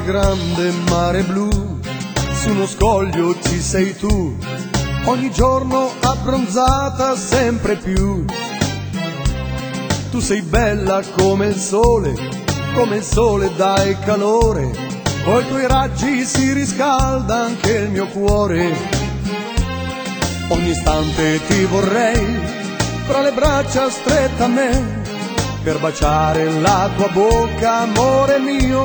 Mare grande, mare blu, su uno scoglio ci sei tu, ogni giorno abbronzata sempre più. Tu sei bella come il sole dai calore, coi tuoi raggi si riscalda anche il mio cuore. Ogni istante ti vorrei, fra le braccia stretta a me, per baciare la tua bocca, amore mio.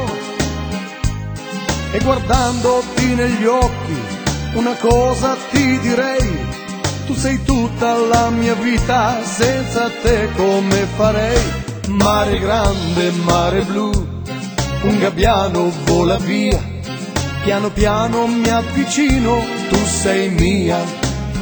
E guardandoti negli occhi, una cosa ti direi: tu sei tutta la mia vita, senza te come farei? Mare grande, mare blu, un gabbiano vola via, piano piano mi avvicino, tu sei mia.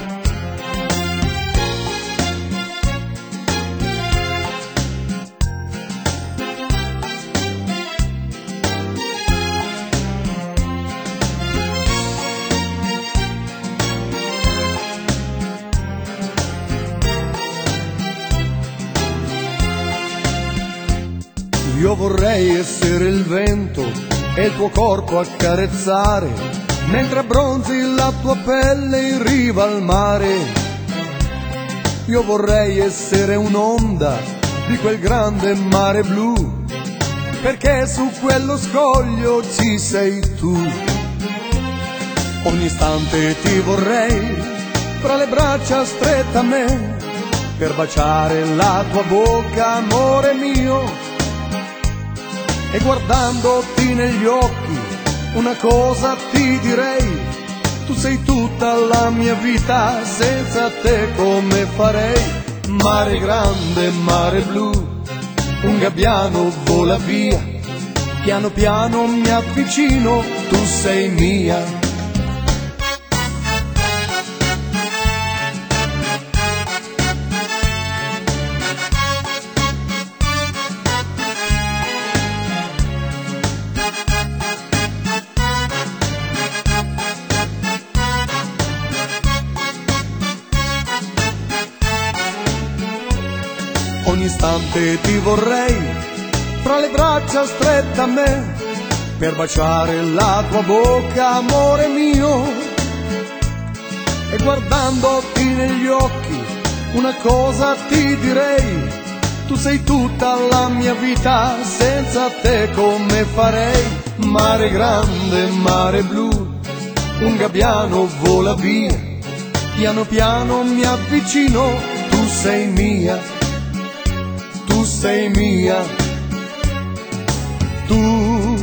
Io vorrei essere il vento e il tuo corpo accarezzare, mentre abbronzi la tua pelle in riva al mare. Io vorrei essere un'onda di quel grande mare blu, perché su quello scoglio ci sei tu. Ogni istante ti vorrei, fra le braccia stretta a me, per baciare la tua bocca, amore mio. E guardandoti negli occhi, una cosa ti direi: tu sei tutta la mia vita, senza te come farei? Mare grande, mare blu, un gabbiano vola via, piano piano mi avvicino, tu sei mia. Ogni istante ti vorrei, fra le braccia stretta a me, per baciare la tua bocca, amore mio. E guardandoti negli occhi, una cosa ti direi: tu sei tutta la mia vita, senza te come farei? Mare grande, mare blu, un gabbiano vola via, piano piano mi avvicino, tu sei mia. Tu sei mia, tu